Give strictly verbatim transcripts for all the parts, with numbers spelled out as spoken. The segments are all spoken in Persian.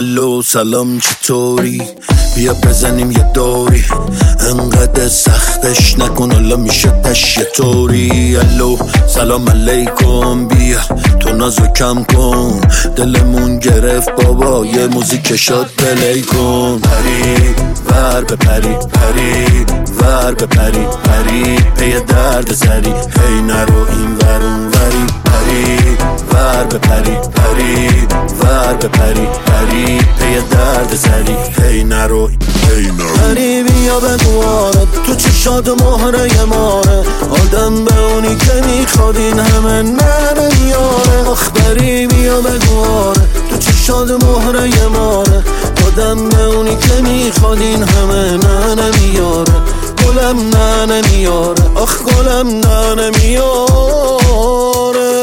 الو سلام چطوری؟ بیا بزنیم یه دوری، انقدر سختش نکن حالا میشه تش یه طوری. الو سلام علیکم، بیا تو نازو کم کن، دلمون گرفت بابا یه موزیک شاد پلی کن. پری ور به پری، پری ور به پری، پری پی درد سری، هی نرو این ور اون وری. پری ور به پری، پری ور به پری، پری پی درد سری، هی نرو هی نرو. پری بیا بگواره تو چشات مهره ماره، آدم به اونی که میخواد این همه نمیاره. آخ پری بیا بگواره تو چشات مهره ماره، آدم به اونی که میخواد این همه نمیاره. گلم نه نمیاره، آخ گلم نه نمیاره.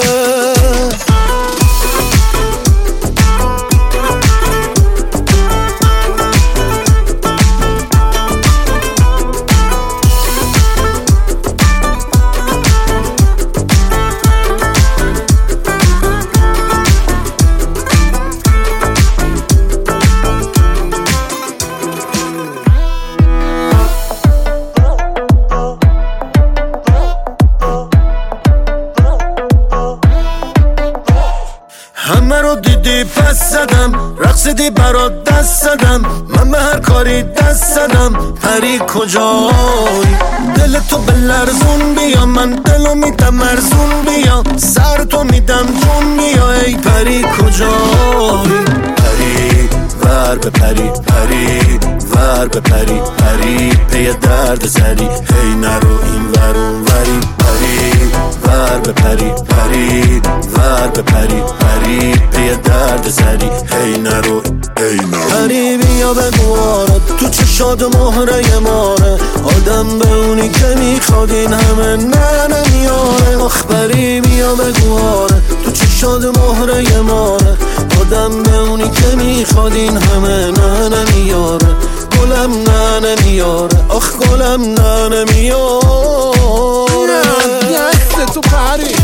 همه رو دیدی پس زدم، رقصیدی برات دست زدم، من به هر کاری دست زدم. پری کجایی؟ دل تو به لرزون بیا، من دلو میدم مرزون بیا، سر تو میدم جون بیا. ای پری کجایی؟ پری ور به پری، پری ور به پری، پری پی درد سری، هی نرو این ور اون وری. پری ور به پری، پری ور به پری، پری پی درد سری، هی نرو هی نرو. پری بیا بگواره تو چشات مهره ماره، آدم به اونی که میخواد این همه نمیاره. آخ پری بیا بگواره تو چشات مهره ماره، آدم به اونی که میخواد این همه نمیاره. گلم نه نمیاره، آخ گلم نه نمیاره. دست تو پری